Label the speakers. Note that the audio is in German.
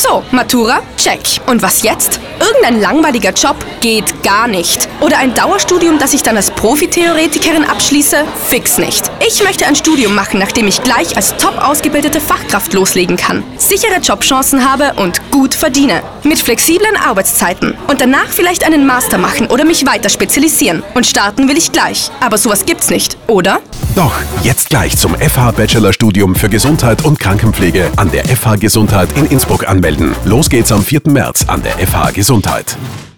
Speaker 1: So, Matura? Check. Und was jetzt? Irgendein langweiliger Job? Geht gar nicht. Oder ein Dauerstudium, das ich dann als Profitheoretikerin abschließe? Fix nicht. Ich möchte ein Studium machen, nachdem ich gleich als top ausgebildete Fachkraft loslegen kann, sichere Jobchancen habe und gut verdiene. Mit flexiblen Arbeitszeiten. Und danach vielleicht einen Master machen oder mich weiter spezialisieren. Und starten will ich gleich. Aber sowas gibt's nicht, oder?
Speaker 2: Doch, jetzt gleich zum FH-Bachelorstudium für Gesundheit und Krankenpflege an der FH Gesundheit in Innsbruck anmelden. Los geht's am 4. März an der FH Gesundheit.